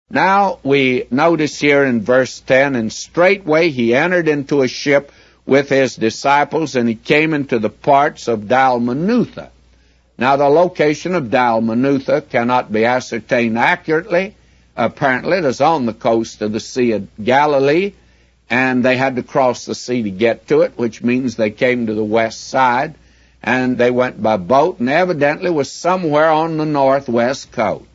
Now we notice here in verse 10, and straightway he entered into a ship with his disciples, and he came into the parts of Dalmanutha. Now the location of Dalmanutha cannot be ascertained accurately. Apparently it is on the coast of the Sea of Galilee, and they had to cross the sea to get to it, which means they came to the west side, and they went by boat, and evidently was somewhere on the northwest coast.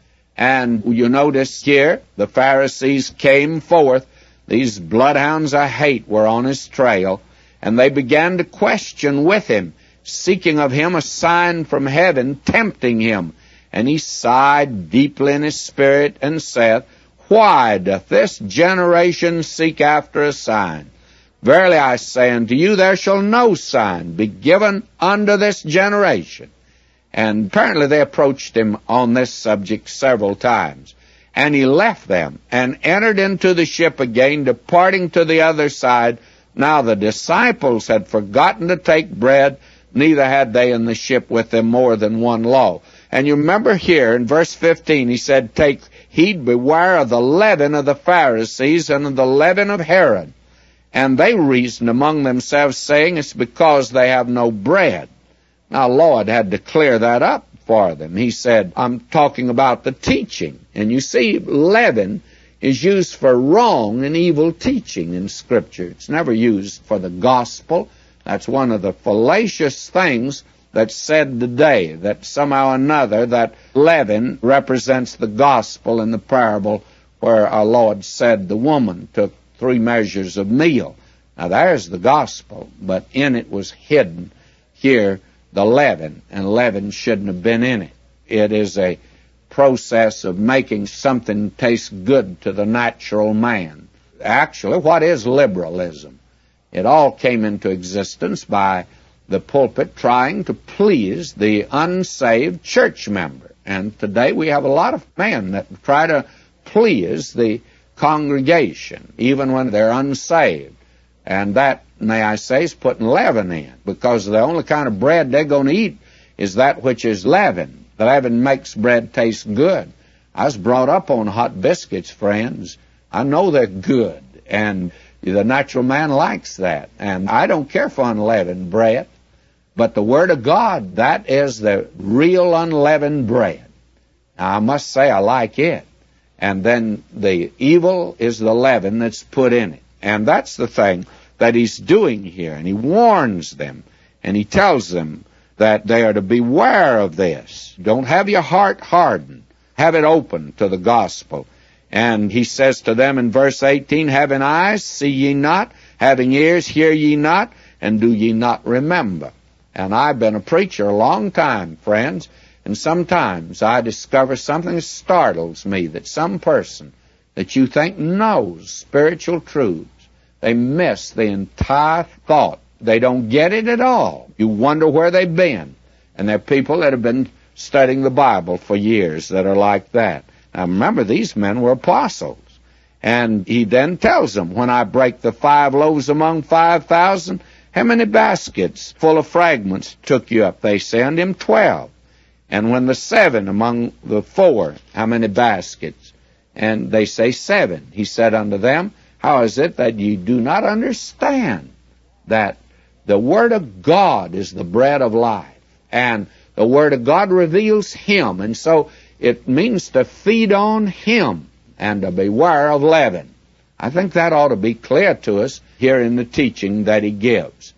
And you notice here, the Pharisees came forth. These bloodhounds of hate were on his trail, and they began to question with him, seeking of him a sign from heaven, tempting him. And he sighed deeply in his spirit, and saith, Why doth this generation seek after a sign? Verily I say unto you, there shall no sign be given unto this generation. And apparently they approached him on this subject several times. And he left them, and entered into the ship again, departing to the other side. Now the disciples had forgotten to take bread, neither had they in the ship with them more than one loaf. And you remember here in verse 15, he said, Take heed, beware of the leaven of the Pharisees and of the leaven of Herod. And they reasoned among themselves, saying, It's because they have no bread. Now, Lord had to clear that up for them. He said, I'm talking about the teaching. And you see, leaven is used for wrong and evil teaching in Scripture. It's never used for the gospel. That's one of the fallacious things that's said today, that somehow or another that leaven represents the gospel in the parable where our Lord said the woman took 3 measures of meal. Now, there's the gospel, but in it was hidden here the leaven, and leaven shouldn't have been in it. It is a process of making something taste good to the natural man. Actually, what is liberalism? It all came into existence by the pulpit trying to please the unsaved church member. And today we have a lot of men that try to please the congregation, even when they're unsaved. And that, may I say, is putting leaven in, because the only kind of bread they're going to eat is that which is leaven. The leaven makes bread taste good. I was brought up on hot biscuits, friends. I know they're good, and the natural man likes that. And I don't care for unleavened bread, but the Word of God, that is the real unleavened bread. Now, I must say I like it. And then the evil is the leaven that's put in it. And that's the thing that he's doing here. And he warns them, and he tells them that they are to beware of this. Don't have your heart hardened. Have it open to the gospel. And he says to them in verse 18, Having eyes, see ye not, having ears, hear ye not, and do ye not remember. And I've been a preacher a long time, friends, and sometimes I discover something that startles me, that some person that you think knows spiritual truths, they miss the entire thought. They don't get it at all. You wonder where they've been. And there are people that have been studying the Bible for years that are like that. Now remember, these men were apostles. And he then tells them, When I break the 5 loaves among 5,000, how many baskets full of fragments took you up? They say unto him 12. And when the 7 among the 4, how many baskets? And they say 7. He said unto them, How is it that ye do not understand that the Word of God is the bread of life, and the Word of God reveals Him, and so it means to feed on Him and to beware of leaven. I think that ought to be clear to us here in the teaching that he gives.